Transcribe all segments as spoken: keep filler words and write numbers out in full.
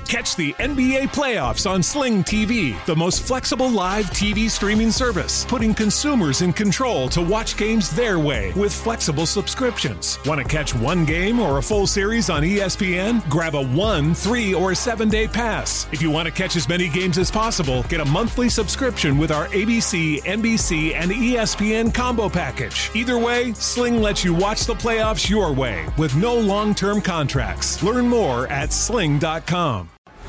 Catch the N B A playoffs on Sling T V, the most flexible live T V streaming service, putting consumers in control to watch games their way with flexible subscriptions. Want to catch one game or a full series on E S P N? Grab a one, three, or seven-day pass. If you want to catch as many games as possible, get a monthly subscription with our A B C, N B C, and E S P N combo package. Either way, Sling lets you watch the playoffs your way with no long-term contracts. Learn more at sling dot com.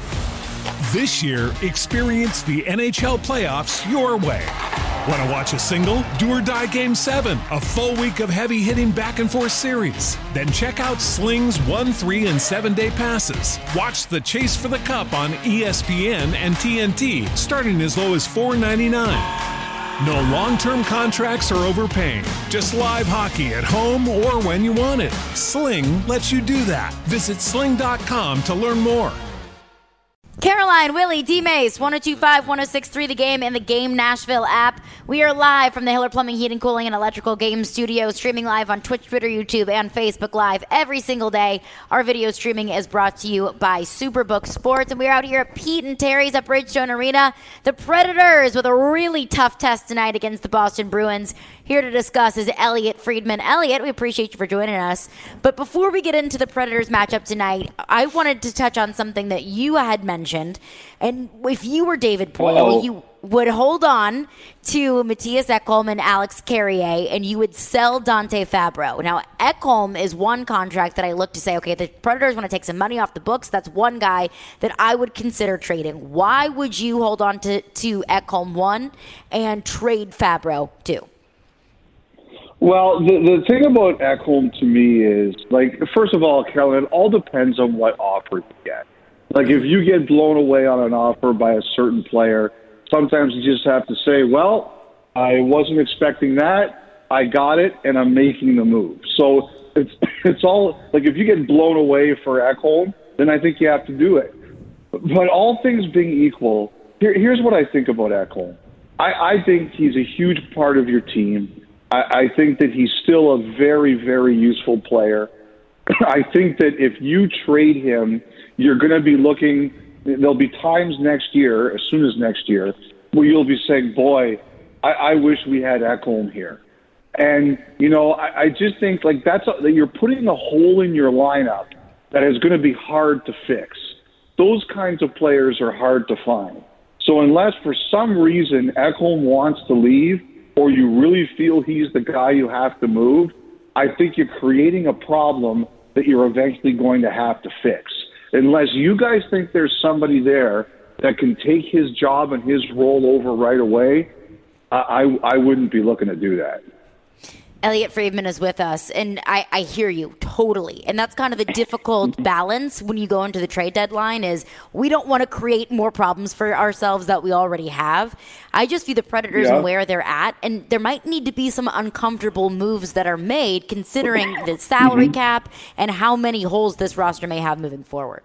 This year, experience the N H L playoffs your way. Want to watch a single? Do or die Game seven, a full week of heavy-hitting back-and-forth series. Then check out Sling's one, three, and seven-day passes. Watch the chase for the cup on E S P N and T N T, starting as low as four ninety-nine. No long-term contracts or overpaying. Just live hockey at home or when you want it. Sling lets you do that. Visit sling dot com to learn more. Caroline, Willie, D-Mace, one oh two point five, one oh six point three The Game and the Game Nashville app. We are live from the Hiller Plumbing, Heating, Cooling, and Electrical Game Studio, streaming live on Twitch, Twitter, YouTube, and Facebook Live every single day. Our video streaming is brought to you by Superbook Sports, and we're out here at Pete and Terry's at Bridgestone Arena. The Predators with a really tough test tonight against the Boston Bruins. Here to discuss is Elliot Friedman. Elliot, we appreciate you for joining us. But before we get into the Predators matchup tonight, I wanted to touch on something that you had mentioned. And if you were David Poile, Uh-oh. you would hold on to Matthias Ekholm and Alex Carrier, and you would sell Dante Fabro. Now, Ekholm is one contract that I look to say, okay, the Predators want to take some money off the books. That's one guy that I would consider trading. Why would you hold on to, to Ekholm, one, and trade Fabro, two? Well, the, the thing about Ekholm to me is, like, first of all, Carolyn, it all depends on what offer you get. Like, if you get blown away on an offer by a certain player, sometimes you just have to say, well, I wasn't expecting that. I got it, and I'm making the move. So it's it's all, like, if you get blown away for Ekholm, then I think you have to do it. But all things being equal, here, here's what I think about Ekholm. I, I think he's a huge part of your team. I think that he's still a very, very useful player. I think that if you trade him, you're going to be looking, there'll be times next year, as soon as next year, where you'll be saying, boy, I, I wish we had Ekholm here. And, you know, I, I just think like that's a, that you're putting a hole in your lineup that is going to be hard to fix. Those kinds of players are hard to find. So unless for some reason Ekholm wants to leave, or you really feel he's the guy you have to move, I think you're creating a problem that you're eventually going to have to fix. Unless you guys think there's somebody there that can take his job and his role over right away, I, I, I wouldn't be looking to do that. Elliot Friedman is with us, and I, I hear you totally. And that's kind of the difficult balance when you go into the trade deadline is we don't want to create more problems for ourselves that we already have. I just view the Predators yeah. and where they're at, and there might need to be some uncomfortable moves that are made considering the salary mm-hmm. cap and how many holes this roster may have moving forward.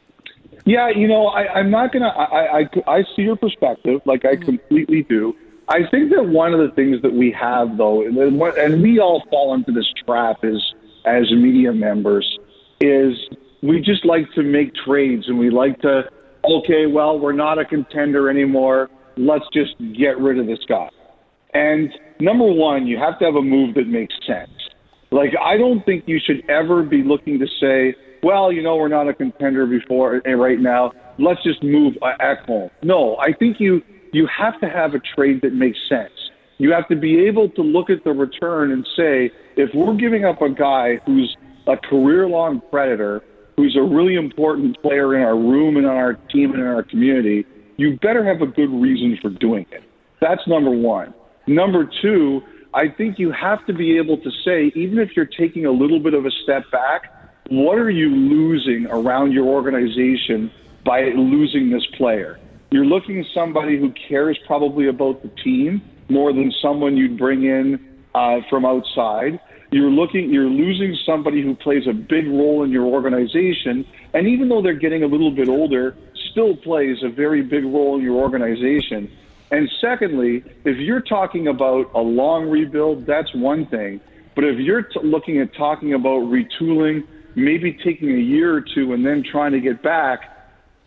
Yeah, you know, I, I'm not going to I, I, – I see your perspective, like I mm-hmm. completely do. I think that one of the things that we have, though, and we all fall into this trap as, as media members, is we just like to make trades and we like to, okay, well, we're not a contender anymore. Let's just get rid of this guy. And number one, you have to have a move that makes sense. Like, I don't think you should ever be looking to say, well, you know, we're not a contender before right now. Let's just move Ekholm. No, I think you... You have to have a trade that makes sense. You have to be able to look at the return and say, if we're giving up a guy who's a career-long Predator, who's a really important player in our room and on our team and in our community, you better have a good reason for doing it. That's number one. Number two, I think you have to be able to say, even if you're taking a little bit of a step back, what are you losing around your organization by losing this player? You're looking at somebody who cares probably about the team more than someone you'd bring in uh, from outside. You're looking, you're losing somebody who plays a big role in your organization, and even though they're getting a little bit older, still plays a very big role in your organization. And secondly, if you're talking about a long rebuild, that's one thing. But if you're t- looking at talking about retooling, maybe taking a year or two and then trying to get back,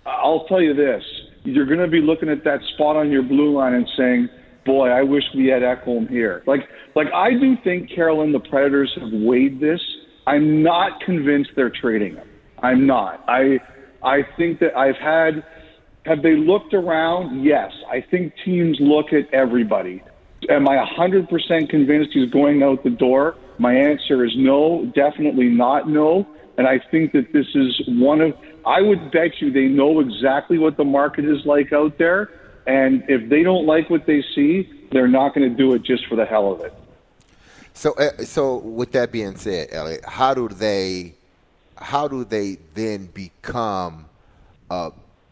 I'll tell you this. You're going to be looking at that spot on your blue line and saying, boy, I wish we had Ekholm here. Like, like I do think Carolina, the Predators have weighed this. I'm not convinced they're trading him. I'm not. I, I think that I've had, have they looked around? Yes. I think teams look at everybody. Am I one hundred percent convinced he's going out the door? My answer is no, definitely not no. And I think that this is one of, I would bet you they know exactly what the market is like out there. And if they don't like what they see, they're not going to do it just for the hell of it. So, uh, so with that being said, Elliot, how do they, how do they then become a,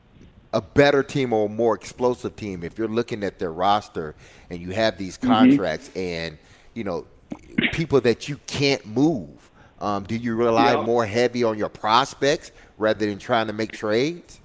a better team or a more explosive team if you're looking at their roster and you have these contracts mm-hmm. and, you know, people that you can't move? Um, do you rely yeah. more heavy on your prospects rather than trying to make trades?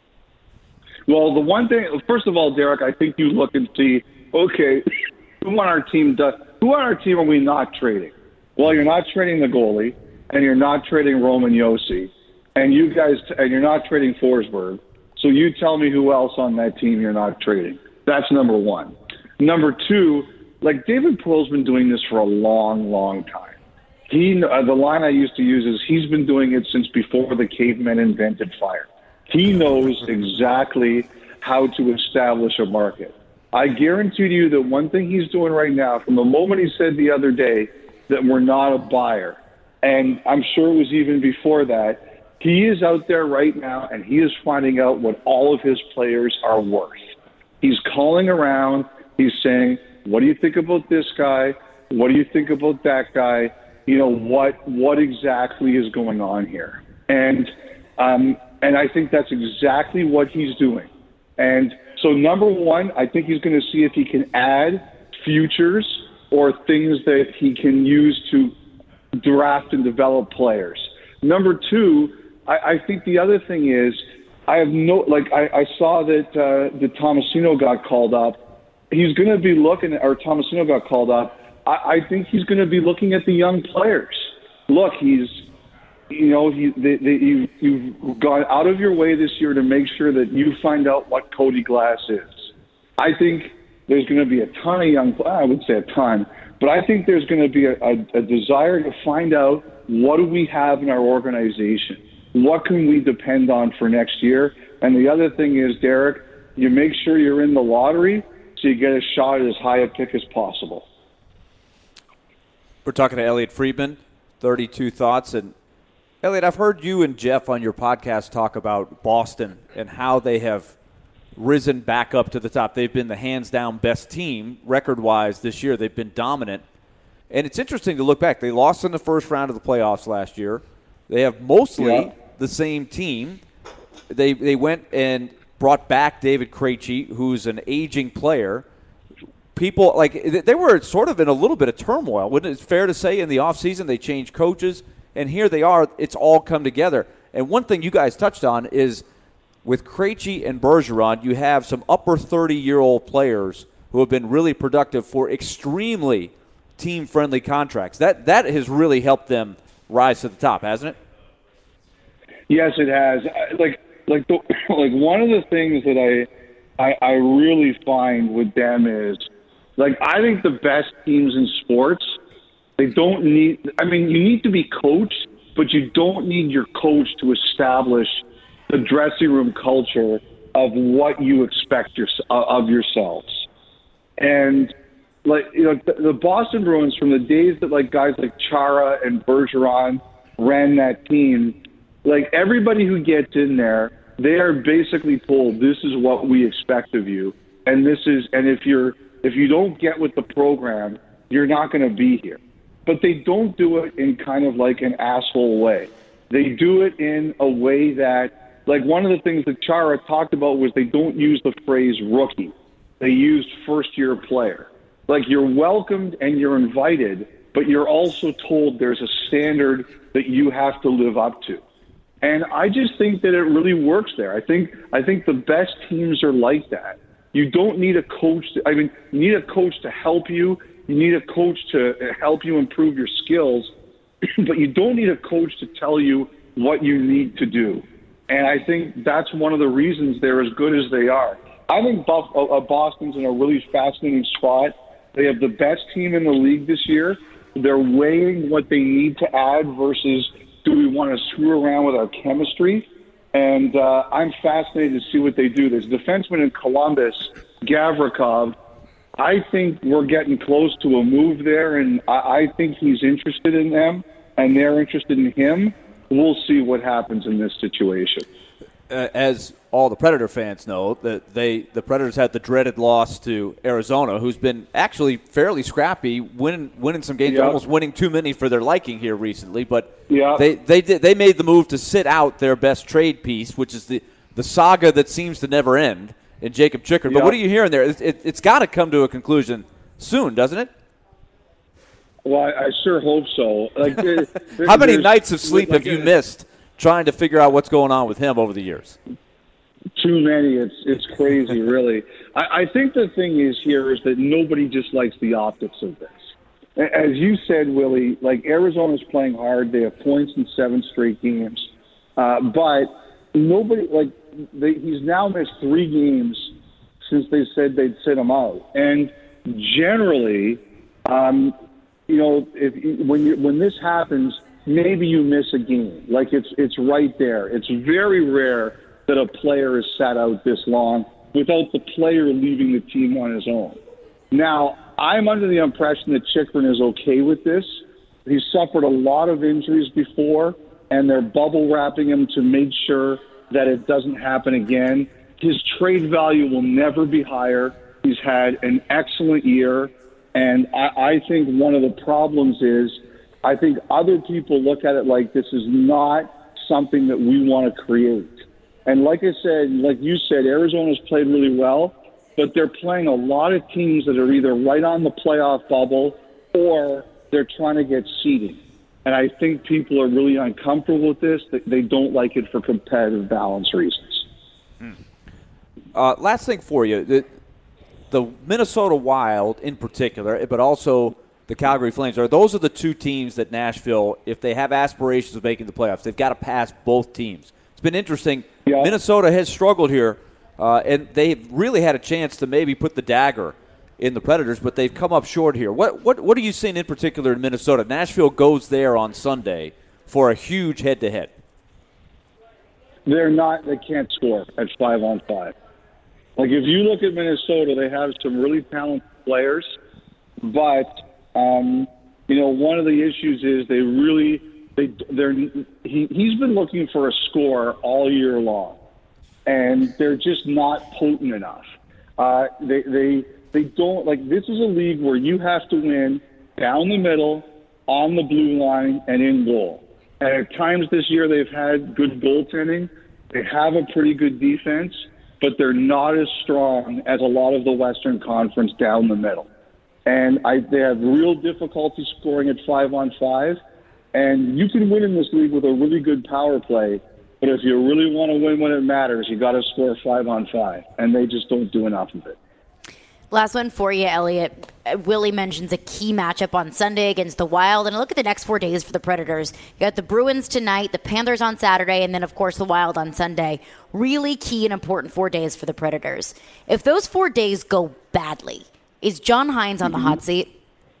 Well, the one thing, first of all, Derek, I think you look and see, okay, who on our team does, who on our team are we not trading? Well, you're not trading the goalie, and you're not trading Roman Josi, and you guys, and you're not trading Forsberg. So you tell me who else on that team you're not trading. That's number one. Number two, like David Poile's been doing this for a long, long time. He, uh, the line I used to use is he's been doing it since before the cavemen invented fire. He knows exactly how to establish a market. I guarantee you that one thing he's doing right now, from the moment he said the other day that we're not a buyer, and I'm sure it was even before that, he is out there right now and he is finding out what all of his players are worth. He's calling around. He's saying, what do you think about this guy? What do you think about that guy? You know, what what exactly is going on here? And um, and I think that's exactly what he's doing. And so, number one, I think he's going to see if he can add futures or things that he can use to draft and develop players. Number two, I, I think the other thing is, I have no, like, I, I saw that uh, the Tomasino got called up. He's going to be looking, or Tomasino got called up. I, I think he's going to be looking at the young players. Look, he's, you know, he, they, they, you, you've gone out of your way this year to make sure that you find out what Cody Glass is. I think there's going to be a ton of young, I would say a ton, but I think there's going to be a, a, a desire to find out what do we have in our organization? What can we depend on for next year? And the other thing is, Derek, you make sure you're in the lottery so you get a shot at as high a pick as possible. We're talking to Elliot Friedman, thirty-two Thoughts. And, Elliot, I've heard you and Jeff on your podcast talk about Boston and how they have risen back up to the top. They've been the hands-down best team record-wise this year. They've been dominant. And it's interesting to look back. They lost in the first round of the playoffs last year. They have mostly yeah. the same team. They they went and brought back David Krejci, who's an aging player. People, like, they were sort of in a little bit of turmoil. Wouldn't it fair to say in the offseason they changed coaches? And here they are. It's all come together. And one thing you guys touched on is with Krejci and Bergeron, you have some upper thirty-year-old players who have been really productive for extremely team-friendly contracts. That that has really helped them rise to the top, hasn't it? Yes, it has. Like, like, the, like one of the things that I, I, I really find with them is, like, I think the best teams in sports, they don't need. I mean, you need to be coached, but you don't need your coach to establish the dressing room culture of what you expect your, of yourselves. And, like, you know, the, the Boston Bruins, from the days that, like, guys like Chara and Bergeron ran that team, like, everybody who gets in there, they are basically told, this is what we expect of you. And this is, and if you're, if you don't get with the program, you're not going to be here. But they don't do it in kind of like an asshole way. They do it in a way that, like, one of the things that Chara talked about was they don't use the phrase rookie. They used first-year player. Like, you're welcomed and you're invited, but you're also told there's a standard that you have to live up to. And I just think that it really works there. I think I think the best teams are like that. You don't need a coach. To, I mean, you need a coach to help you. You need a coach to help you improve your skills, but you don't need a coach to tell you what you need to do. And I think that's one of the reasons they're as good as they are. I think Buff, uh, Boston's in a really fascinating spot. They have the best team in the league this year. They're weighing what they need to add versus do we want to screw around with our chemistry. And uh, I'm fascinated to see what they do. There's a defenseman in Columbus, Gavrikov. I think we're getting close to a move there, and I, I think he's interested in them, and they're interested in him. We'll see what happens in this situation. Uh, as all the Predator fans know, that they the Predators had the dreaded loss to Arizona, who's been actually fairly scrappy, winning winning some games, yeah. almost winning too many for their liking here recently. But yeah. they they did they made the move to sit out their best trade piece, which is the the saga that seems to never end, in Jacob Chychrun. Yeah. But what are you hearing there? It, it, it's got to come to a conclusion soon, doesn't it? Well, I, I sure hope so. Like, there, there, How many nights of sleep like have you a, missed trying to figure out what's going on with him over the years? Too many. It's it's crazy, really. I, I think the thing is here is that nobody just likes the optics of this. As you said, Willie, like Arizona's playing hard. They have points in seven straight games, uh, but nobody like they, he's now missed three games since they said they'd sit him out. And generally, um, you know, if when you when this happens, maybe you miss a game. Like it's it's right there. It's very rare that a player is sat out this long without the player leaving the team on his own. Now, I'm under the impression that Chychrun is okay with this. He's suffered a lot of injuries before, and they're bubble wrapping him to make sure that it doesn't happen again. His trade value will never be higher. He's had an excellent year, and I, I think one of the problems is I think other people look at it like this is not something that we want to create. And like I said, like you said, Arizona's played really well, but they're playing a lot of teams that are either right on the playoff bubble or they're trying to get seeding. And I think people are really uncomfortable with this. They don't like it for competitive balance reasons. Hmm. Uh, last thing for you, the, the Minnesota Wild in particular, but also the Calgary Flames, are those are the two teams that Nashville, if they have aspirations of making the playoffs, they've got to pass both teams. It's been interesting. Yeah. Minnesota has struggled here, uh, and they've really had a chance to maybe put the dagger in the Predators, but they've come up short here. What what what are you seeing in particular in Minnesota? Nashville goes there on Sunday for a huge head-to-head. They're not. They can't score at five on five. Like if you look at Minnesota, they have some really talented players, but um, you know one of the issues is they really. They, they're, he, he's been looking for a score all year long, and they're just not potent enough. Uh, they, they, they don't like. This is a league where you have to win down the middle, on the blue line, and in goal. And at times this year, they've had good goaltending. They have a pretty good defense, but they're not as strong as a lot of the Western Conference down the middle. And I, they have real difficulty scoring at five on five. And you can win in this league with a really good power play, but if you really want to win when it matters, you got to score five on five, and they just don't do enough of it. Last one for you, Elliot. Willie mentions a key matchup on Sunday against the Wild, and look at the next four days for the Predators. You got the Bruins tonight, the Panthers on Saturday, and then, of course, the Wild on Sunday. Really key and important four days for the Predators. If those four days go badly, is John Hynes on the hot seat?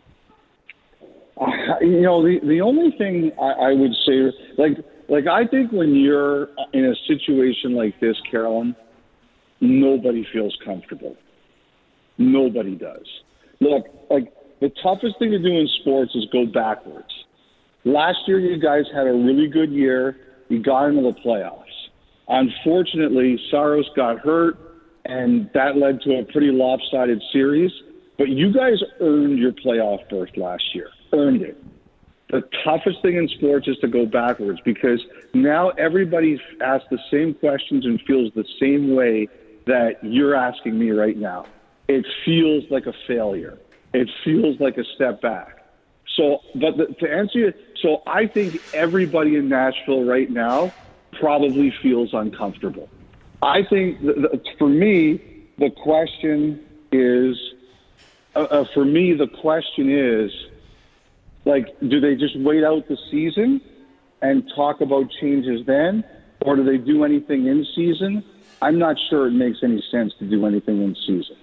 Uh, you know, the the only thing I, I would say, like, like I think when you're in a situation like this, Carolyn, nobody feels comfortable. Nobody does. Look, like, the toughest thing to do in sports is go backwards. Last year, you guys had a really good year. You got into the playoffs. Unfortunately, Saros got hurt, and that led to a pretty lopsided series. But you guys earned your playoff berth last year. Earned it. The toughest thing in sports is to go backwards because now everybody asks the same questions and feels the same way that you're asking me right now. It feels like a failure. It feels like a step back. So, but the, to answer you, so I think everybody in Nashville right now probably feels uncomfortable. I think the, the, for me, the question is, uh, uh, for me, the question is, like, do they just wait out the season and talk about changes then? or do they do anything in season? I'm not sure it makes any sense to do anything in season.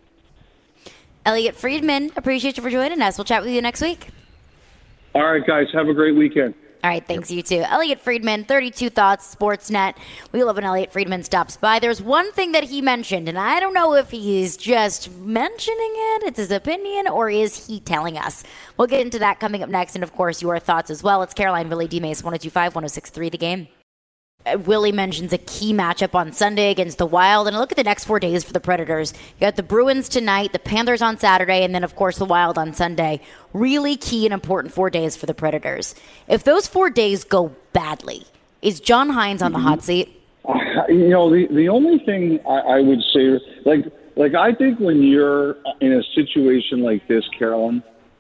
Elliot Friedman, appreciate you for joining us. We'll chat with you next week. All right, guys, have a great weekend. All right, thanks, you too. Elliot Friedman, thirty-two Thoughts, Sportsnet. We love when Elliot Friedman stops by. There's one thing that he mentioned, and I don't know if he's just mentioning it, it's his opinion, or is he telling us? We'll get into that coming up next, and of course, your thoughts as well. It's Caroline, Willie, D-Mace, one oh two five, one oh six three, The Game. Willie mentions a key matchup on Sunday against the Wild. And look at the next four days for the Predators. You got the Bruins tonight, the Panthers on Saturday, and then, of course, the Wild on Sunday. Really key and important four days for the Predators. If those four days go badly, is John Hynes on the hot seat? You know, the, the only thing I, I would say, like, like I think when you're in a situation like this, Carolyn,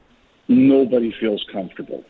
nobody feels comfortable.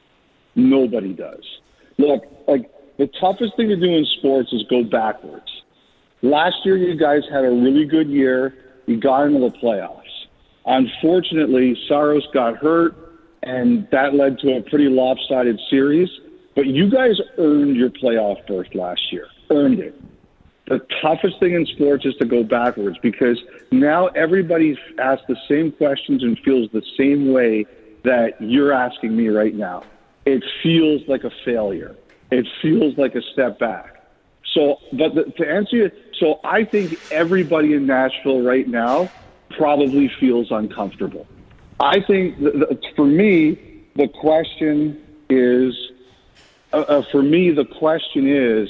Nobody does. Look, like, the toughest thing to do in sports is go backwards. Last year, you guys had a really good year. You got into the playoffs. Unfortunately, Saros got hurt, and that led to a pretty lopsided series. But you guys earned your playoff berth last year. Earned it. The toughest thing in sports is to go backwards because now everybody asks the same questions and feels the same way that you're asking me right now. It feels like a failure. It feels like a step back. So, but the, to answer you, so I think everybody in Nashville right now probably feels uncomfortable. I think the, the, for me, the question is, uh, uh, for me, the question is,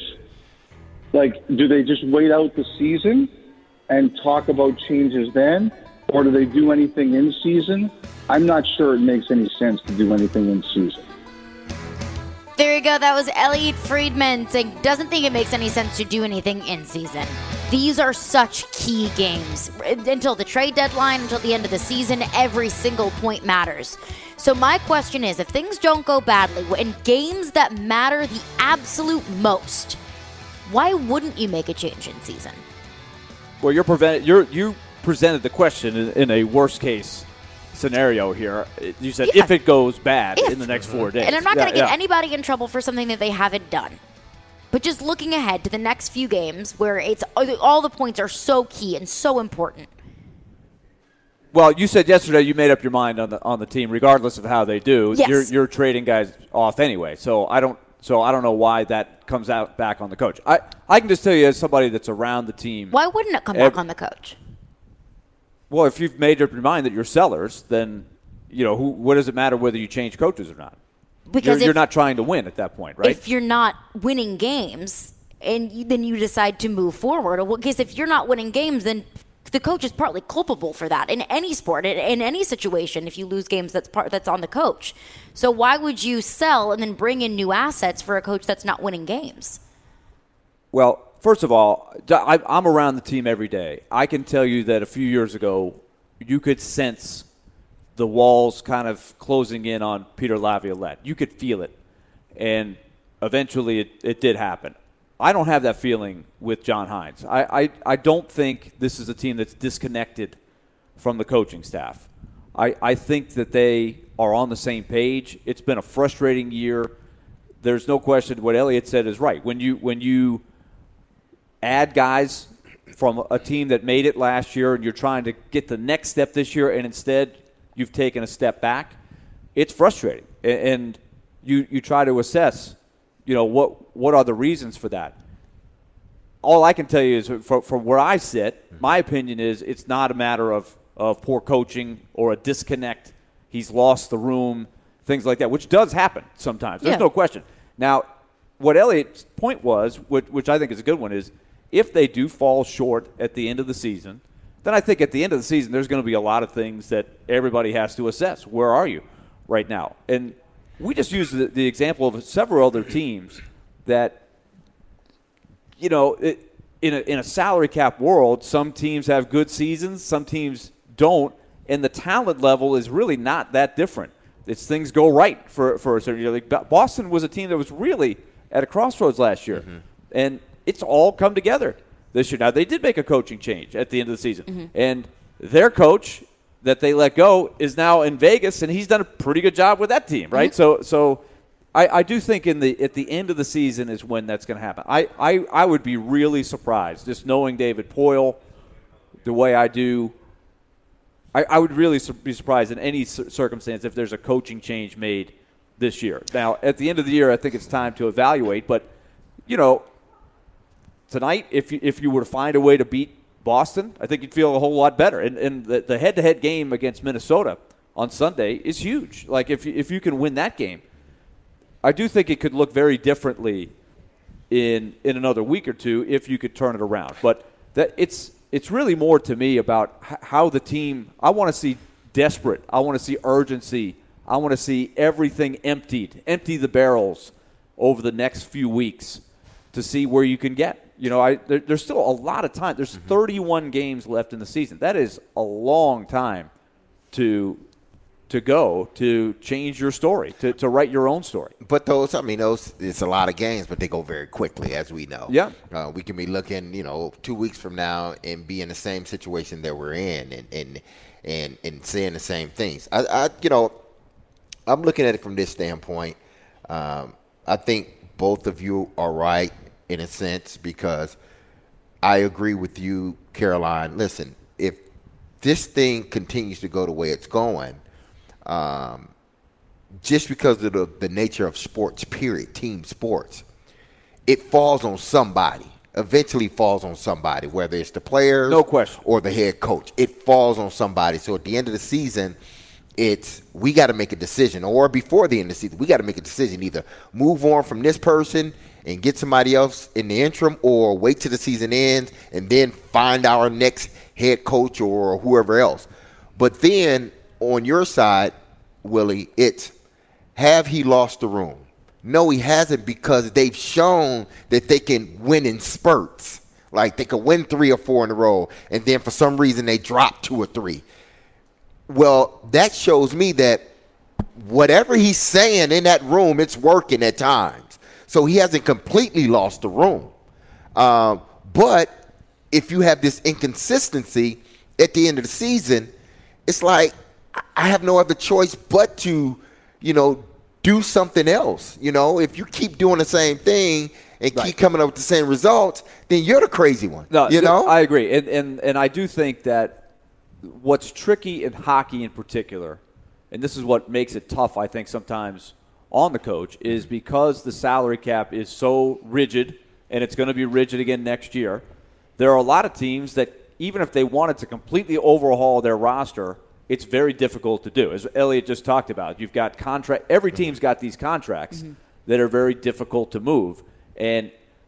like, do they just wait out the season and talk about changes then, or do they do anything in season? I'm not sure it makes any sense to do anything in season. There you go. That was Elliot Friedman saying doesn't think it makes any sense to do anything in season. These are such key games. Until the trade deadline, until the end of the season, every single point matters. So my question is, if things don't go badly, in games that matter the absolute most, why wouldn't you make a change in season? Well, you're prevent- you're, you presented the question in, in a worst-case scenario here. You said yeah. if it goes bad if. in the next four days. And I'm not yeah, going to get yeah. anybody in trouble for something that they haven't done. But just looking ahead to the next few games where it's all the points are so key and so important. Well, you said yesterday you made up your mind on the on the team, regardless of how they do. Yes. You're, you're trading guys off anyway. So I don't so I don't know why that comes out back on the coach. I, I can just tell you as somebody that's around the team. Why wouldn't it come every, back on the coach? Well, if you've made up your mind that you're sellers, then, you know, who, what does it matter whether you change coaches or not? Because you're, if, you're not trying to win at that point, right? If you're not winning games and you, then you decide to move forward, because if you're not winning games, then the coach is partly culpable for that in any sport, in, in any situation. If you lose games, that's part that's on the coach. So why would you sell and then bring in new assets for a coach that's not winning games? Well, first of all, I'm around the team every day. I can tell you that a few years ago, you could sense the walls kind of closing in on Peter Laviolette. You could feel it. And eventually it, it did happen. I don't have that feeling with John Hynes. I, I, I don't think this is a team that's disconnected from the coaching staff. I, I think that they are on the same page. It's been a frustrating year. There's no question what Elliot said is right. When you when you add guys from a team that made it last year and you're trying to get the next step this year and instead you've taken a step back, it's frustrating. And you, you try to assess, you know, what what are the reasons for that? All I can tell you is from, from where I sit, my opinion is it's not a matter of, of poor coaching or a disconnect. He's lost the room, things like that, which does happen sometimes. There's yeah. no question. Now, what Elliot's point was, which, which I think is a good one, is if they do fall short at the end of the season, then I think at the end of the season there's going to be a lot of things that everybody has to assess. Where are you right now? And we just used the, the example of several other teams that, you know, it, in, a, in a salary cap world, some teams have good seasons, some teams don't, and the talent level is really not that different. It's things go right for, for a certain year. Like Boston was a team that was really at a crossroads last year, mm-hmm. and it's all come together this year. Now, they did make a coaching change at the end of the season, mm-hmm. and their coach that they let go is now in Vegas, and he's done a pretty good job with that team, right? Mm-hmm. So, so I, I do think in the at the end of the season is when that's going to happen. I, I, I would be really surprised, just knowing David Poyle the way I do. I, I would really be surprised in any circumstance if there's a coaching change made this year. Now, at the end of the year, I think it's time to evaluate. But, you know, tonight, if you, if you were to find a way to beat Boston, I think you'd feel a whole lot better. And, and the, the head-to-head game against Minnesota on Sunday is huge. Like, if you, if you can win that game, I do think it could look very differently in in another week or two if you could turn it around. But that it's it's really more to me about how the team – I want to see desperate. I want to see urgency. I want to see everything emptied, empty the barrels over the next few weeks to see where you can get. You know, I there, there's still a lot of time. There's mm-hmm. thirty-one games left in the season. That is a long time to – to go to change your story, to, to write your own story. But those, I mean, those, it's a lot of games, but they go very quickly, as we know. Yeah. Uh, we can be looking, you know, two weeks from now and be in the same situation that we're in and and and, and saying the same things. I, I, you know, I'm looking at it from this standpoint. Um, I think both of you are right in a sense because I agree with you, Caroline. Listen, if this thing continues to go the way it's going, Um, just because of the, the nature of sports, period, team sports, it falls on somebody, eventually falls on somebody, whether it's the players no question. or the head coach. It falls on somebody. So at the end of the season, it's we got to make a decision, or before the end of the season, we got to make a decision, either move on from this person and get somebody else in the interim, or wait till the season ends and then find our next head coach or whoever else. But then on your side, Willie, it's have he lost the room? No, he hasn't, because they've shown that they can win in spurts. Like they could win three or four in a row, and then for some reason they drop two or three. Well, that shows me that whatever he's saying in that room, it's working at times. So he hasn't completely lost the room. Um, but if you have this inconsistency at the end of the season, it's like, I have no other choice but to, you know, do something else. You know, if you keep doing the same thing and right. keep coming up with the same results, then you're the crazy one. No, you know? I agree. And, and, and I do think that what's tricky in hockey in particular, and this is what makes it tough, I think, sometimes on the coach, is because the salary cap is so rigid, and it's going to be rigid again next year, there are a lot of teams that even if they wanted to completely overhaul their roster, it's very difficult to do. As Elliot just talked about, you've got contract. Every team's got these contracts mm-hmm. that are very difficult to move. And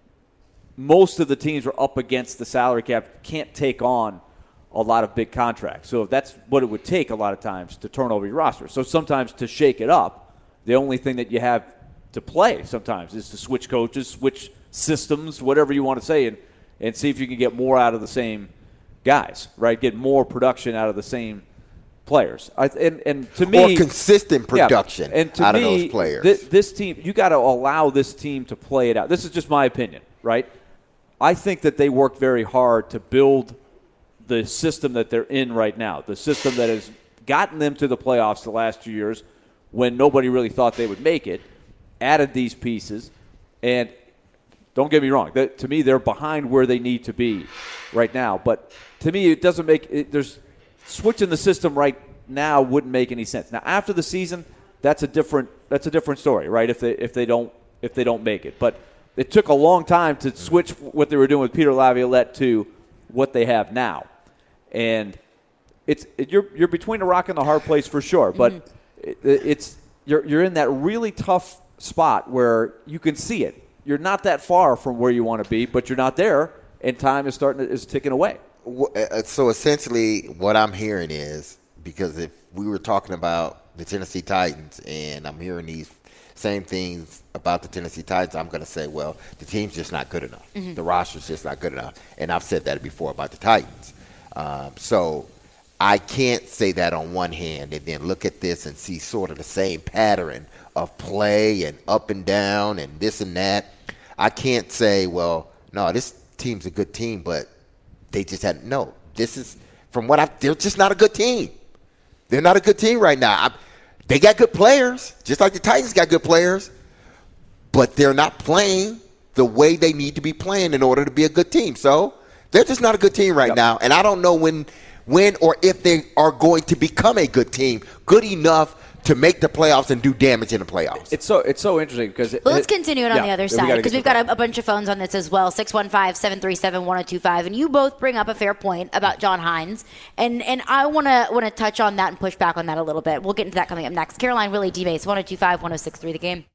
most of the teams are up against the salary cap, can't take on a lot of big contracts. So that's what it would take a lot of times to turn over your roster. So sometimes to shake it up, the only thing that you have to play sometimes is to switch coaches, switch systems, whatever you want to say, and, and see if you can get more out of the same guys, right? Get more production out of the same players. I, and, and to me, or consistent production yeah, and to out me, of those players. Th- this team, you got to allow this team to play it out. This is just my opinion, right? I think that they work very hard to build the system that they're in right now, the system that has gotten them to the playoffs the last two years when nobody really thought they would make it, added these pieces, and don't get me wrong, that, to me they're behind where they need to be right now. But to me, it doesn't make it, – there's – switching the system right now wouldn't make any sense. Now, after the season, that's a different that's a different story, right? If they if they don't if they don't make it, but it took a long time to switch what they were doing with Peter Laviolette to what they have now, and it's it, you're you're between a rock and the hard place for sure. But mm-hmm. it, it's you're you're in that really tough spot where you can see it. You're not that far from where you want to be, but you're not there, and time is starting to, is ticking away. So essentially what I'm hearing is, because if we were talking about the Tennessee Titans and I'm hearing these same things about the Tennessee Titans, I'm going to say, well, the team's just not good enough. Mm-hmm. The roster's just not good enough. And I've said that before about the Titans. Um, so I can't say that on one hand and then look at this and see sort of the same pattern of play and up and down and this and that. I can't say, well, no, this team's a good team, but they just had no. This is from what I. They're just not a good team. They're not a good team right now. I, they got good players, just like the Titans got good players. but they're not playing the way they need to be playing in order to be a good team. So they're just not a good team right yep. now. And I don't know when, when or if they are going to become a good team, good enough to make the playoffs and do damage in the playoffs. It's so it's so interesting because it, well, let's it, continue it on yeah, the other side because we we've got a, a bunch of phones on this as well. six one five, seven three seven, one oh two five, and you both bring up a fair point about John Hines, and and I want to want to touch on that and push back on that a little bit. We'll get into that coming up next. Caroline, Willie, D-Mace, one oh two five, one oh six three, the game.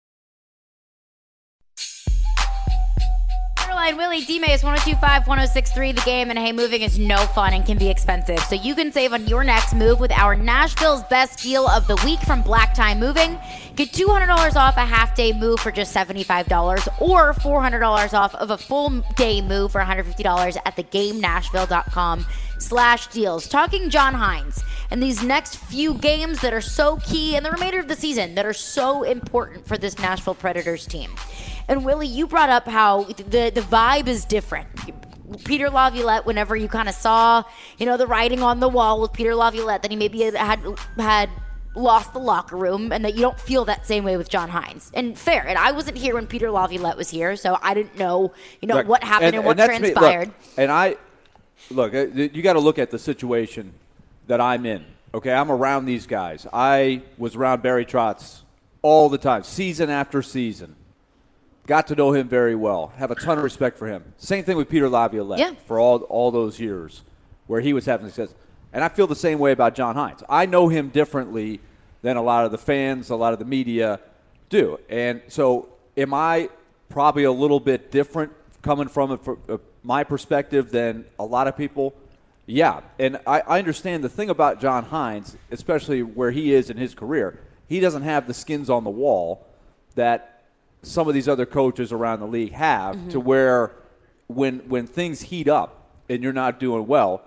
Caroline, Willie, D-Mace, one oh two five, one oh six three, the game. And hey, moving is no fun and can be expensive. So you can save on your next move with our Nashville's best deal of the week from Black Tie Moving. Get two hundred dollars off a half-day move for just seventy-five dollars or four hundred dollars off of a full-day move for one hundred fifty dollars at theGameNashville.com slash deals. Talking John Hines and these next few games that are so key and the remainder of the season that are so important for this Nashville Predators team. And Willie, you brought up how the, the vibe is different. Peter Laviolette, whenever you kind of saw, you know, the writing on the wall with Peter Laviolette, that he maybe had had lost the locker room, and that you don't feel that same way with John Hines. And fair. And I wasn't here when Peter Laviolette was here, so I didn't know, you know, look, what happened and, and what and transpired. Look, and I, look, you got to look at the situation that I'm in. Okay, I'm around these guys. I was around Barry Trotz all the time, season after season. Got to know him very well. Have a ton of respect for him. Same thing with Peter Laviolette yeah. for all all those years where he was having success. And I feel the same way about John Hines. I know him differently than a lot of the fans, a lot of the media do. And so am I probably a little bit different coming from it, for, uh, my perspective than a lot of people? Yeah. And I, I understand the thing about John Hines, especially where he is in his career, he doesn't have the skins on the wall that some of these other coaches around the league have, mm-hmm. to where when when things heat up and you're not doing well,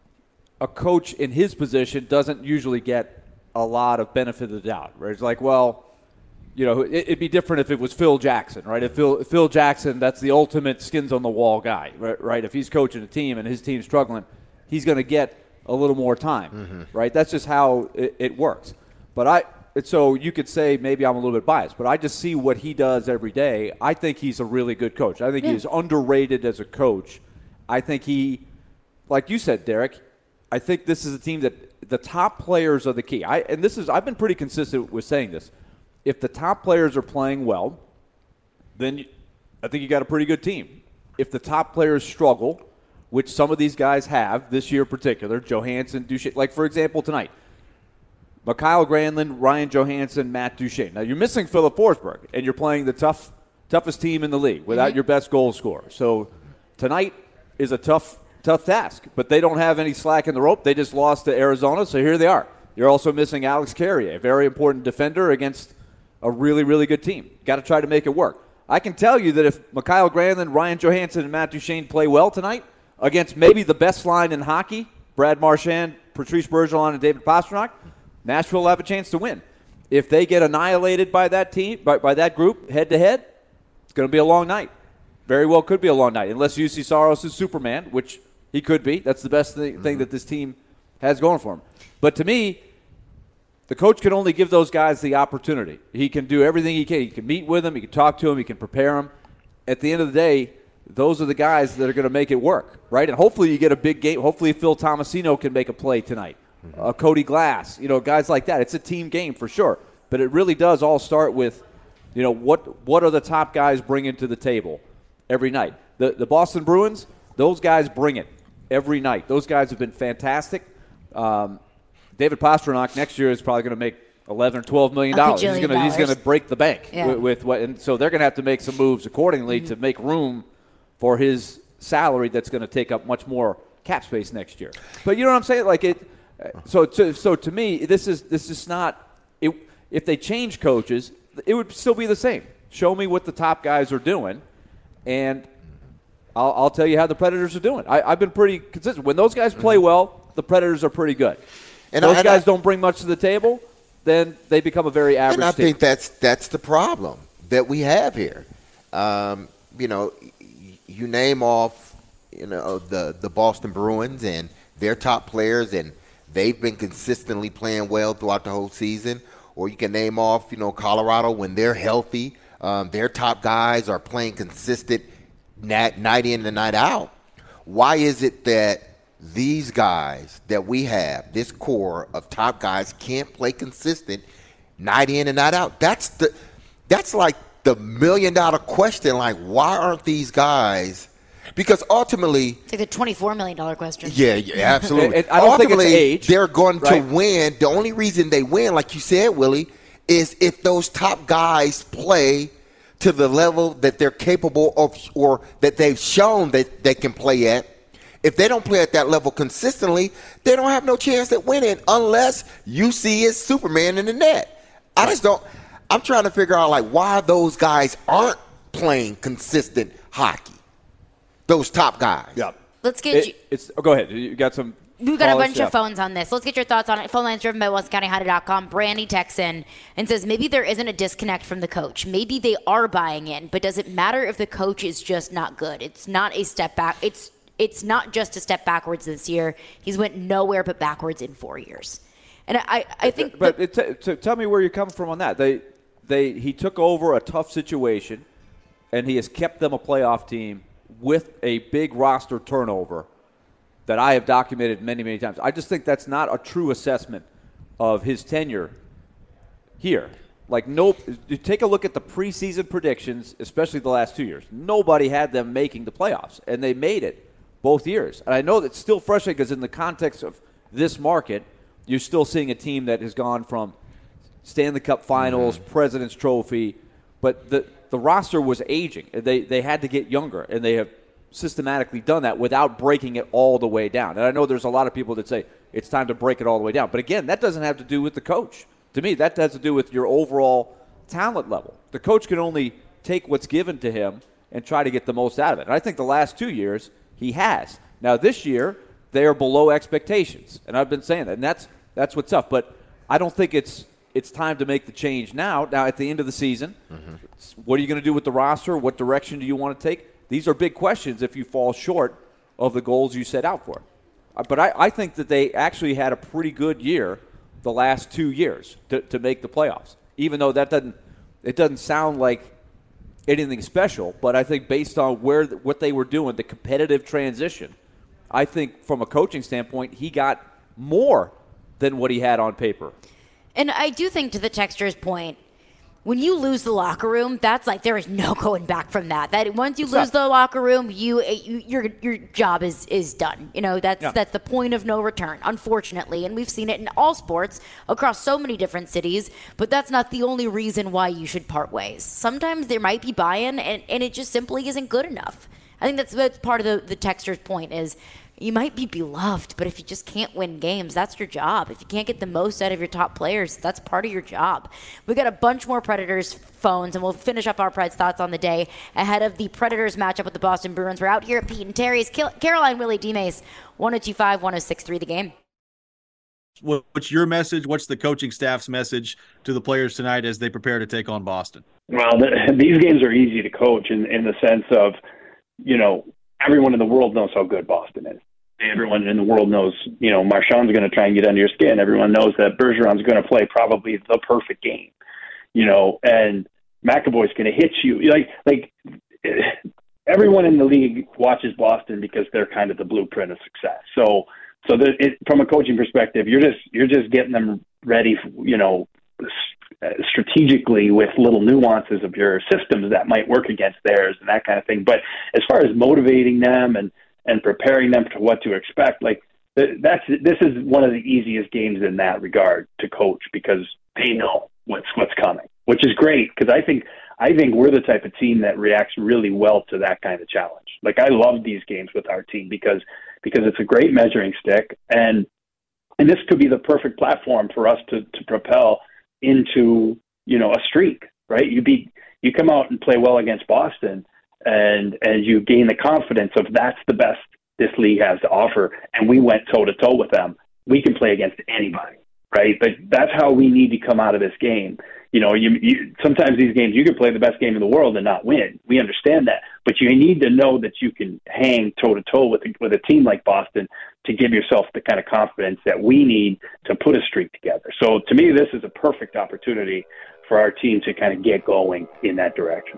a coach in his position doesn't usually get a lot of benefit of the doubt. Right? It's like, well, you know, it, it'd be different if it was Phil Jackson, right? If Phil, Phil Jackson, that's the ultimate skins on the wall guy, right? right? If he's coaching a team and his team's struggling, he's going to get a little more time, mm-hmm. right? That's just how it, it works. But I. So you could say maybe I'm a little bit biased, but I just see what he does every day. I think he's a really good coach. I think yeah. he's underrated as a coach. I think he, like you said, Derek, I think this is a team that the top players are the key. I and this is I've been pretty consistent with saying this. If the top players are playing well, then you, I think you got a pretty good team. If the top players struggle, which some of these guys have this year in particular, Johansson, Duchesne, like for example tonight, Mikael Granlund, Ryan Johansson, Matt Duchesne. Now, you're missing Philip Forsberg, and you're playing the tough, toughest team in the league without mm-hmm. your best goal scorer. So tonight is a tough, tough task. But they don't have any slack in the rope. They just lost to Arizona, so here they are. You're also missing Alex Carrier, a very important defender against a really, really good team. Got to try to make it work. I can tell you that if Mikael Granlund, Ryan Johansson, and Matt Duchesne play well tonight against maybe the best line in hockey, Brad Marchand, Patrice Bergeron, and David Pastrnak, Nashville will have a chance to win. If they get annihilated by that team, by, by that group, head-to-head, it's going to be a long night. Very well could be a long night, unless U C Saros is Superman, which he could be. That's the best thing, mm-hmm. thing that this team has going for him. But to me, the coach can only give those guys the opportunity. He can do everything he can. He can meet with them. He can talk to them. He can prepare them. At the end of the day, those are the guys that are going to make it work, right? And hopefully you get a big game. Hopefully Phil Tomasino can make a play tonight. Uh, Cody Glass, you know, guys like that. It's a team game for sure. But it really does all start with, you know, what what are the top guys bringing to the table every night? The the Boston Bruins, those guys bring it every night. Those guys have been fantastic. Um, David Pastrnak next year is probably going to make eleven or twelve million dollars. He's going to he's going to break the bank yeah. with, with what, and so they're going to have to make some moves accordingly mm-hmm. to make room for his salary that's going to take up much more cap space next year. But you know what I'm saying? Like it. So to, so to me, this is this is not it, – if they change coaches, it would still be the same. Show me what the top guys are doing, and I'll, I'll tell you how the Predators are doing. I, I've been pretty consistent. When those guys play well, the Predators are pretty good. And those I, guys I, don't bring much to the table, then they become a very average team. And I team. think that's, that's the problem that we have here. Um, you know, you name off, you know, the, the Boston Bruins and their top players, and – they've been consistently playing well throughout the whole season. Or you can name off, you know, Colorado when they're healthy. Um, their top guys are playing consistent night, night in and night out. Why is it that these guys that we have, this core of top guys, can't play consistent night in and night out? That's the that's like the million dollar question. Like, why aren't these guys? Because ultimately, it's like a twenty-four million dollars question. Yeah, yeah, absolutely. And I don't ultimately, think it's age, they're going right? to win. The only reason they win, like you said, Willie, is if those top guys play to the level that they're capable of, or that they've shown that they can play at. If they don't play at that level consistently, they don't have no chance at winning unless U C is Superman in the net. I just don't. I'm trying to figure out like why those guys aren't playing consistent hockey. Those top guys. Yeah. Let's get it, you. It's oh, go ahead. You got some. We've got a bunch yeah. of phones on this. Let's get your thoughts on it. Phone lines driven by Weston County Honda dot com. Brandy texts in and says maybe there isn't a disconnect from the coach. Maybe they are buying in, but does it matter if the coach is just not good? It's not a step back. It's it's not just a step backwards this year. He's went nowhere but backwards in four years. And I, I think. But the, it t- t- tell me where you're coming from on that. They they he took over a tough situation, and he has kept them a playoff team with a big roster turnover that I have documented many, many times. I just think that's not a true assessment of his tenure here. Like, no, you take a look at the preseason predictions, especially the last two years. Nobody had them making the playoffs, and they made it both years. And I know that's still frustrating because in the context of this market, you're still seeing a team that has gone from Stanley Cup Finals, mm-hmm. President's Trophy, but the the roster was aging. They they had to get younger, and they have systematically done that without breaking it all the way down. And I know there's a lot of people that say it's time to break it all the way down. But again, that doesn't have to do with the coach. To me, that has to do with your overall talent level. The coach can only take what's given to him and try to get the most out of it. And I think the last two years he has. Now this year they are below expectations, and I've been saying that, and that's that's what's tough. But I don't think it's it's time to make the change now. Now at the end of the season, mm-hmm. what are you going to do with the roster? What direction do you want to take? These are big questions if you fall short of the goals you set out for. But I, I think that they actually had a pretty good year the last two years to, to make the playoffs, even though that doesn't it doesn't sound like anything special. But I think based on where what they were doing, the competitive transition, I think from a coaching standpoint, he got more than what he had on paper. And I do think, to the texter's point, when you lose the locker room, that's like there is no going back from that. That once you it's lose not. the locker room, you, you your your job is is done. You know, that's yeah. that's the point of no return, unfortunately. And we've seen it in all sports across so many different cities, but that's not the only reason why you should part ways. Sometimes there might be buy-in, and, and it just simply isn't good enough. I think that's, that's part of the, the texter's point is you might be beloved, but if you just can't win games, that's your job. If you can't get the most out of your top players, that's part of your job. We got a bunch more Predators phones, and we'll finish up our Preds thoughts on the day ahead of the Predators matchup with the Boston Bruins. We're out here at Pete and Terry's. Caroline, Willie, D-Mace, one oh two five, one oh six three the game. What's your message? What's the coaching staff's message to the players tonight as they prepare to take on Boston? Well, the, these games are easy to coach in, in the sense of, you know, everyone in the world knows how good Boston is. Everyone in the world knows, you know, Marchand's going to try and get under your skin. Everyone knows that Bergeron's going to play probably the perfect game, you know, and McAvoy's going to hit you. Like, like everyone in the league watches Boston because they're kind of the blueprint of success. So, so that it, from a coaching perspective, you're just you're just getting them ready, you know, strategically with little nuances of your systems that might work against theirs and that kind of thing. But as far as motivating them and and preparing them for what to expect, like that's this is one of the easiest games in that regard to coach because they know what's what's coming, which is great because I think I think we're the type of team that reacts really well to that kind of challenge. Like I love these games with our team because because it's a great measuring stick, and and this could be the perfect platform for us to to propel into, you know, a streak, right? You be you come out and play well against Boston, and and you gain the confidence of that's the best this league has to offer, and we went toe to toe with them. We can play against anybody, right? But that's how we need to come out of this game. You know, you, you sometimes these games you can play the best game in the world and not win. We understand that, but you need to know that you can hang toe to toe with a, with a team like Boston to give yourself the kind of confidence that we need to put a streak together. So to me, this is a perfect opportunity for our team to kind of get going in that direction.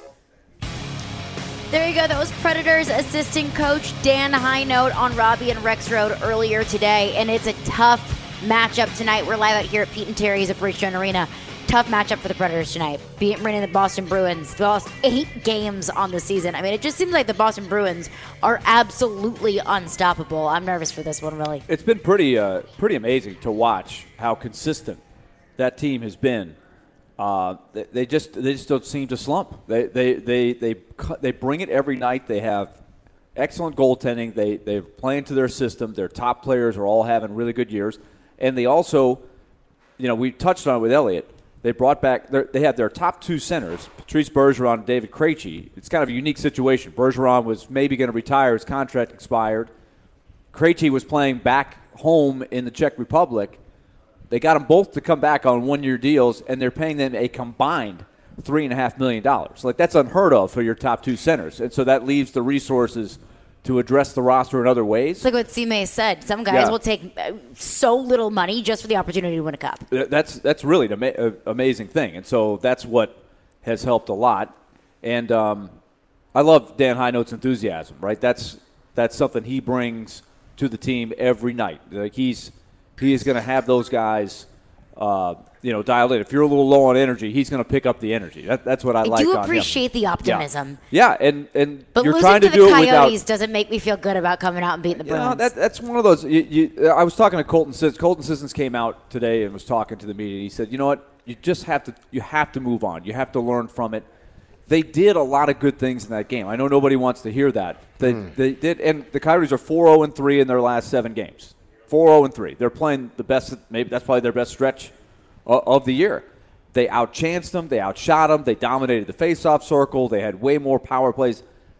There you go. That was Predators assistant coach Dan Highnote on Robbie and Rex Road earlier today, and it's a tough matchup tonight. We're live out here at Pete and Terry's at Bridgestone Arena. Tough matchup for the Predators tonight. Beating the Boston Bruins. They lost eight games on the season. I mean, it just seems like the Boston Bruins are absolutely unstoppable. I'm nervous for this one, really. It's been pretty, uh, pretty amazing to watch how consistent that team has been. Uh, they, they just, they just don't seem to slump. They, they, they, they, they bring it every night. They have excellent goaltending. They, they're playing to their system. Their top players are all having really good years, and they also, you know, we touched on it with Elliott. They brought back, they had their top two centers, Patrice Bergeron and David Krejci. It's kind of a unique situation. Bergeron was maybe going to retire. His contract expired. Krejci was playing back home in the Czech Republic. They got them both to come back on one-year deals, and they're paying them a combined three point five million dollars. Like, that's unheard of for your top two centers. And so that leaves the resources to address the roster in other ways. It's like what C-May said. Some guys Yeah. will take so little money just for the opportunity to win a cup. That's that's really an ama- amazing thing. And so that's what has helped a lot. And um, I love Dan Highnote's enthusiasm, right? That's that's something he brings to the team every night. Like he's he is going to have those guys uh, you know, dialed in. If you're a little low on energy, he's going to pick up the energy. That, that's what I, I like do on him. appreciate the optimism. Yeah, yeah and, and But you're losing trying to, to the do Coyotes it without, doesn't make me feel good about coming out and beating the you Bruins. know, that, that's one of those. You, you, I was talking to Colton Sissons. Colton Sissons came out today and was talking to the media. He said, you know what? You just have to you have to move on. You have to learn from it. They did a lot of good things in that game. I know nobody wants to hear that. They, mm. they did, and the Coyotes are four oh and three in their last seven games. four oh and three. They're playing the best. Maybe that's probably their best stretch of the year. They outchanced them. They outshot them. They dominated the faceoff circle. They had way more power plays.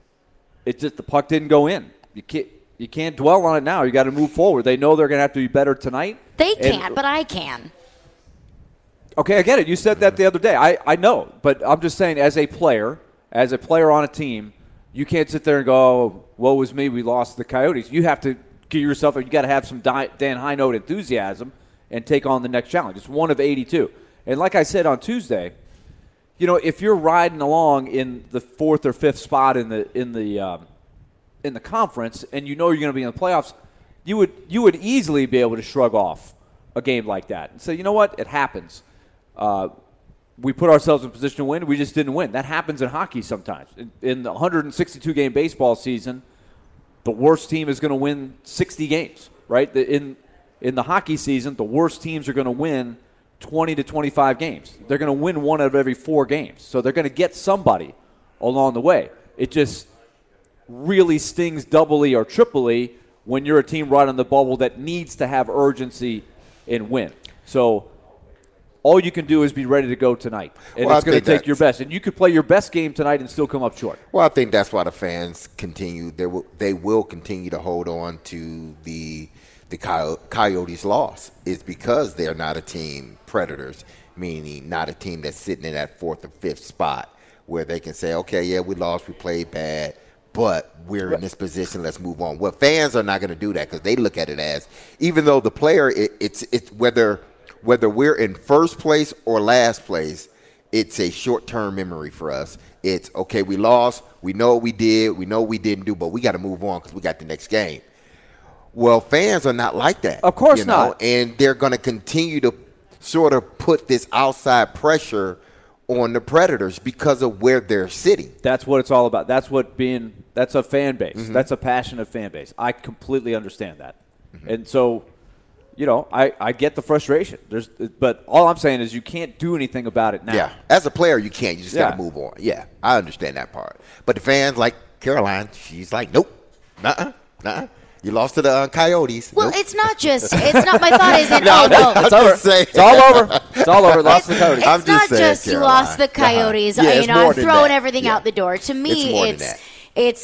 It's just the puck didn't go in. You can't you can't dwell on it now. You got to move forward. They know they're going to have to be better tonight. They can't, and, but I can. Okay, I get it. You said that the other day. I, I know, but I'm just saying, as a player, as a player on a team, you can't sit there and go, oh, woe is me, we lost the Coyotes. You have to give yourself, you got to have some Dan Highnote enthusiasm and take on the next challenge. It's one of eighty-two. And like I said on Tuesday, you know, if you're riding along in the fourth or fifth spot in the in the um, in the conference, and you know you're going to be in the playoffs, you would you would easily be able to shrug off a game like that and say, you know what, it happens. Uh, we put ourselves in position to win. We just didn't win. That happens in hockey sometimes. In, in the one hundred sixty-two game baseball season, the worst team is going to win sixty games, right? The, in in the hockey season, the worst teams are going to win twenty to twenty-five games. They're going to win one out of every four games. So they're going to get somebody along the way. It just really stings doubly or triply when you're a team right on the bubble that needs to have urgency and win. So all you can do is be ready to go tonight. And well, it's going to take your best. And you could play your best game tonight and still come up short. Well, I think that's why the fans continue. They will, they will continue to hold on to the the Coyotes' loss. It's because they're not a team, Predators, meaning not a team that's sitting in that fourth or fifth spot where they can say, okay, yeah, we lost, we played bad, but we're right in this position, let's move on. Well, fans are not going to do that because they look at it as, even though the player, it, it's it's whether – whether we're in first place or last place, it's a short-term memory for us. It's, okay, we lost. We know what we did. We know what we didn't do, but we got to move on because we got the next game. Well, fans are not like that. Of course you know? not. And they're going to continue to sort of put this outside pressure on the Predators because of where they're sitting. That's what it's all about. That's what being – that's a fan base. Mm-hmm. That's a passionate fan base. I completely understand that. Mm-hmm. And so – you know, I, I get the frustration. There's, but all I'm saying is you can't do anything about it now. Yeah. As a player, you can't. You just yeah. got to move on. Yeah, I understand that part. But the fans, like Caroline, she's like, nope, nuh-uh, nuh-uh. You lost to the uh, Coyotes. Well, nope. it's not just. It's not. My thought isn't. no, oh no, it's over. Saying. It's all over. It's all over. Lost it's, the Coyotes. It's I'm not just, saying, just you Caroline. lost the Coyotes. Uh-huh. Yeah, you it's know, more I'm than throwing that. everything yeah. out the door. To me, it's more it's than that. it's.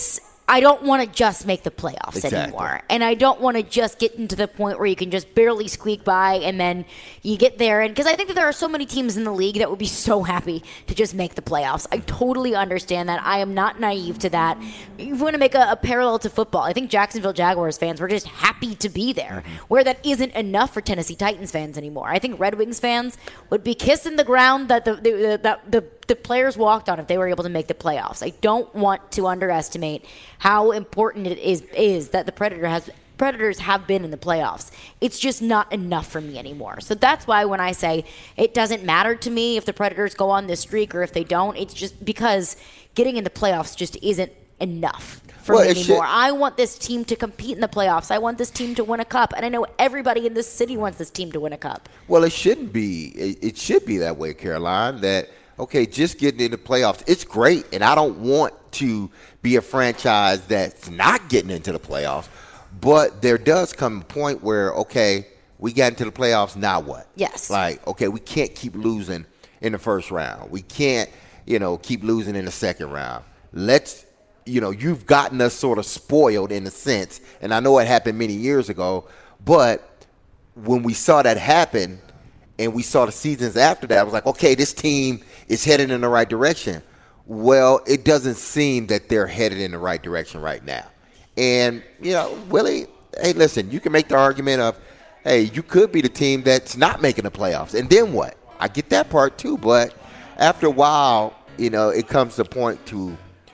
I don't want to just make the playoffs Exactly. anymore. And I don't want to just get into the point where you can just barely squeak by and then you get there. And because I think that there are so many teams in the league that would be so happy to just make the playoffs. I totally understand that. I am not naive to that. You want to make a, a parallel to football. I think Jacksonville Jaguars fans were just happy to be there, mm-hmm. where that isn't enough for Tennessee Titans fans anymore. I think Red Wings fans would be kissing the ground that the, the, the, the, the the players walked on if they were able to make the playoffs. I don't want to underestimate how important it is is that the Predator has Predators have been in the playoffs. It's just not enough for me anymore. So that's why when I say it doesn't matter to me if the Predators go on this streak or if they don't, it's just because getting in the playoffs just isn't enough for well, me anymore. Should- I want this team to compete in the playoffs. I want this team to win a cup. And I know everybody in this city wants this team to win a cup. Well, it shouldn't be. It, it should be that way, Caroline, that okay, just getting into playoffs, it's great, and I don't want to be a franchise that's not getting into the playoffs, but there does come a point where, okay, we got into the playoffs, now what? Yes. Like, okay, we can't keep losing in the first round. We can't, you know, keep losing in the second round. Let's, you know, you've gotten us sort of spoiled in a sense, and I know it happened many years ago, but when we saw that happen, and we saw the seasons after that, I was like, okay, this team is headed in the right direction. Well, it doesn't seem that they're headed in the right direction right now. And, you know, Willie, hey, listen, you can make the argument of, hey, you could be the team that's not making the playoffs. And then what? I get that part too. But after a while, you know, it comes to a point to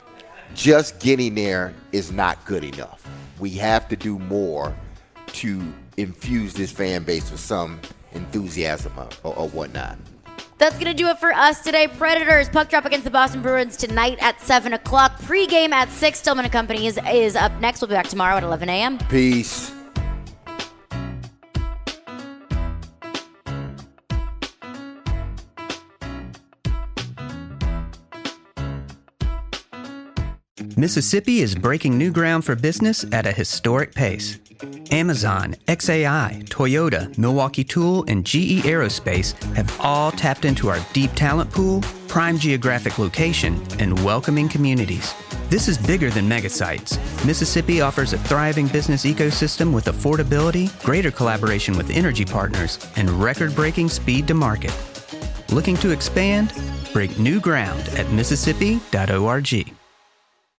just getting there is not good enough. We have to do more to infuse this fan base with some enthusiasm or, or whatnot. That's going to do it for us today. Predators puck drop against the Boston Bruins tonight at seven o'clock. Pre-game at six. Stillman and Company is, is up next. We'll be back tomorrow at eleven a.m. Peace. Mississippi is breaking new ground for business at a historic pace. Amazon, X A I, Toyota, Milwaukee Tool, and G E Aerospace have all tapped into our deep talent pool, prime geographic location, and welcoming communities. This is bigger than megasites. Mississippi offers a thriving business ecosystem with affordability, greater collaboration with energy partners, and record-breaking speed to market. Looking to expand? Break new ground at Mississippi dot org.